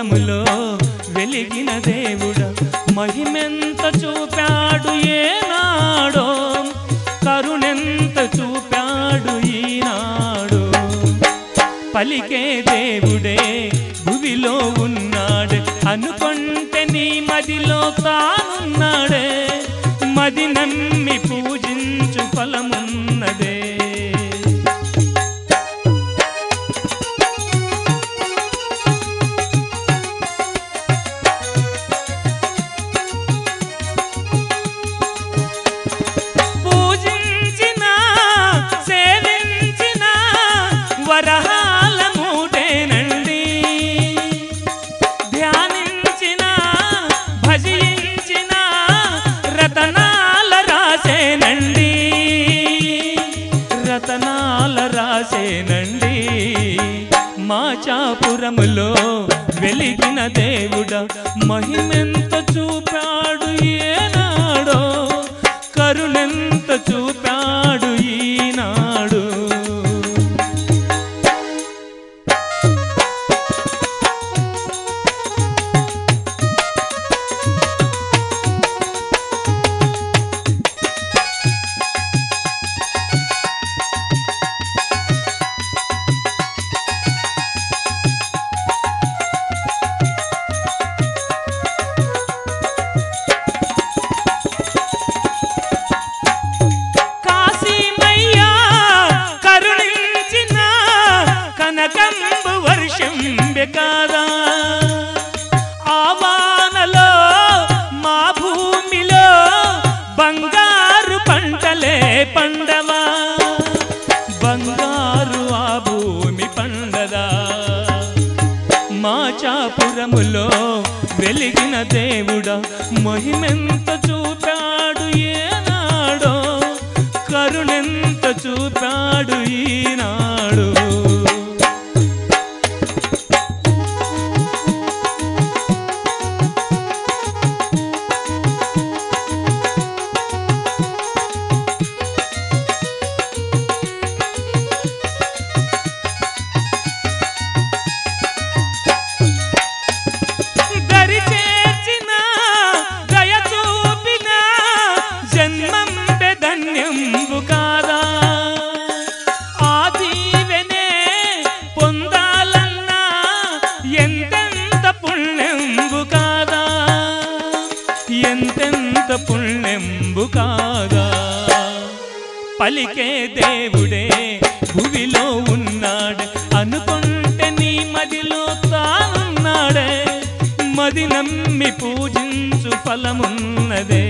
మాచాపురములో వెలిగిన దేవుడా మహిమెంత చూపాడు ఏనాడో కరుణెంత చూపాడు ఈనాడు పలికే దేవుడే భువిలో ఉన్నాడే అనుకుంటే నీ మదిలో తానున్నాడే మది నమ్మి పూజించు ఫలమున్నదే పూజించిన సేవించిన వరహాల మూటేనండి ధ్యానించిన భజించిన రతనాల రాసేనండి రతనాల రాసేనండి మాచాపురములో వెలిగిన దేవుడా మహిమెంత చూపాడు ఏనాడో కరుణెంత చూపాడు ఈనాడు కనకంబు వర్షం బెకాదా ఆవానలో మా భూమిలో బంగారు పంటలే పండవా బంగారు ఆ భూమి పండదా మాచాపురములో వెలిగిన దేవుడా మహిమెంత చూపాడు ఏనాడో కరుణెంత చూపాడు ఈనాడు ఎంతెంత పుణ్యంబు కాదా పలికే దేవుడే భువిలో ఉన్నాడే అనుకుంటే నీ మదిలో తానున్నాడే మది నమ్మి పూజించు ఫలమున్నదే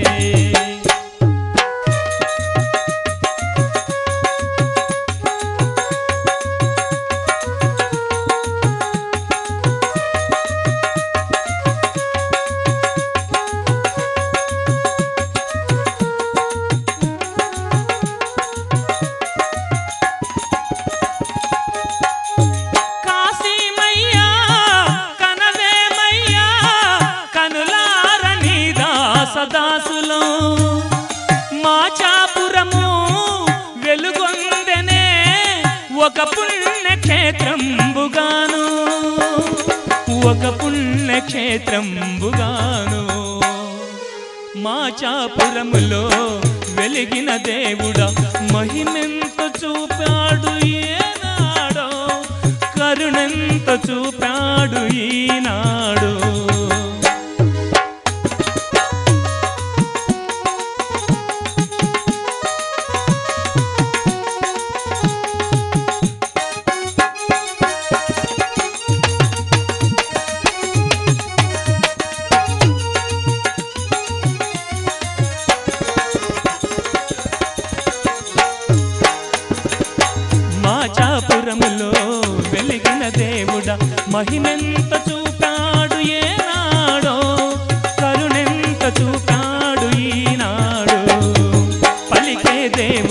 దాసులో మాచాపురము వెలుగొందెనే ఒక పుణ్యక్షేత్రంబుగాను ఒక పుణ్యక్షేత్రంబుగాను మాచాపురములో వెలిగిన దేవుడా మహిమెంత చూపాడు ఏనాడో కరుణెంత చూపాడు ఈనాడు మాచాపురములో వెలిగిన దేవుడా మహిమెంత చూపాడు ఏనాడో కరుణెంత చూపాడు ఈనాడు పలికే దేవుడా